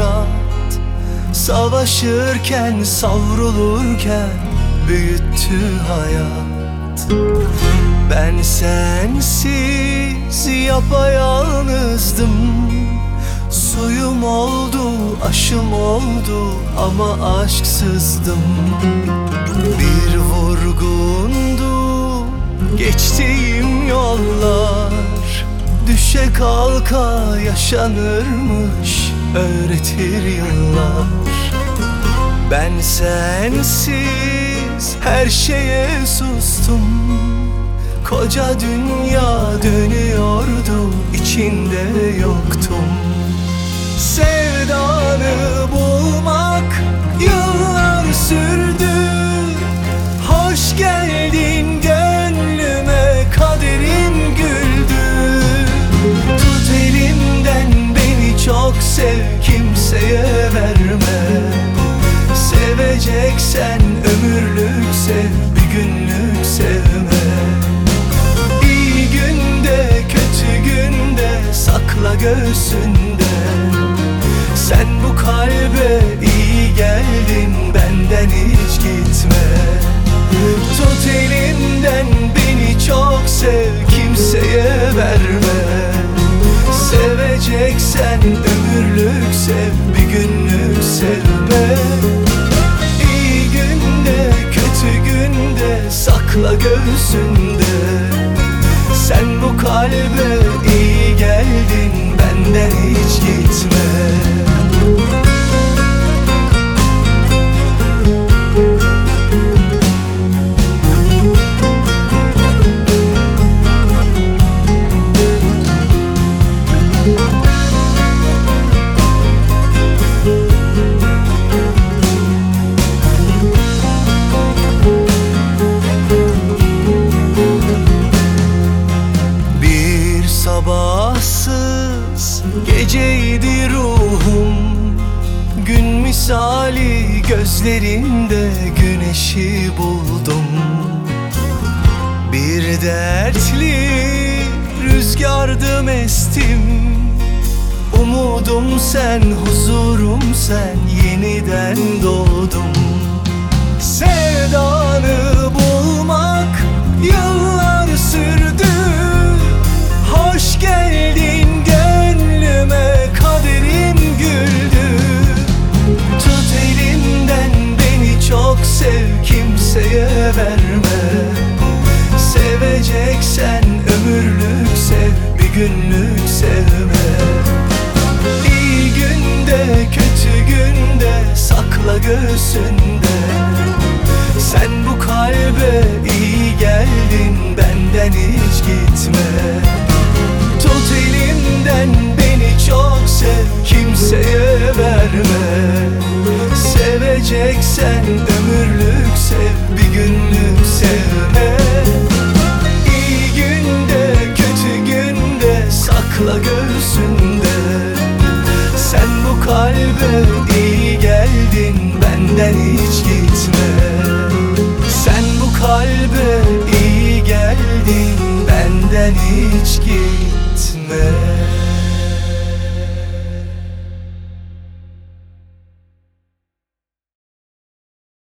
murat. Savaşırken, savrulurken büyüttü hayat. Ben sensiz yapayalnızdım. Suyum oldu, aşım oldu ama aşksızdım. Bir vurgundu geçtiğim yollar. Düşe kalka yaşanırmış, öğretir yıllar. Ben sensiz her şeye sustum. Koca dünya dönüyordu, içinde yoktum. Sevdanı bulmak yıllar sürdü. Hoş geldin gönlüme, kaderim güldü. Tut elimden beni çok sev, kimseye verme. Seveceksen ömürlük sev, bir günlük sevme. İyi günde kötü günde sakla göğsünde. Sen bu kalbe iyi geldin, benden hiç gitme. Tut elimden beni çok sev, kimseye verme. Seveceksen ömürlük sev, bir günlük sevme. İyi günde kötü günde sakla göğsünde. Sen bu kalbe iyi geldin, benden hiç gitme. Sabahsız geceydi ruhum. Gün misali gözlerinde güneşi buldum. Bir dertli rüzgardım estim. Umudum sen, huzurum sen, yeniden doğdum. Sevdanı bulmak yıllar sürdü. Hoş geldin gönlüme, kaderim güldü. Tut elimden beni çok sev, kimseye verme. Seveceksen ömürlük sev, bir günlük sevme. İyi günde kötü günde sakla göğsünde. Sen bu kalbe iyi geldin, benden hiç gitme. Tut elimden beni çok sev, kimseye verme. Seveceksen ömürlük sev, bir günlük sevme. İyi günde kötü günde sakla göğsünde. Sen bu kalbe iyi geldin, benden hiç gitme. Sen bu kalbe iyi geldin, benden hiç gitme.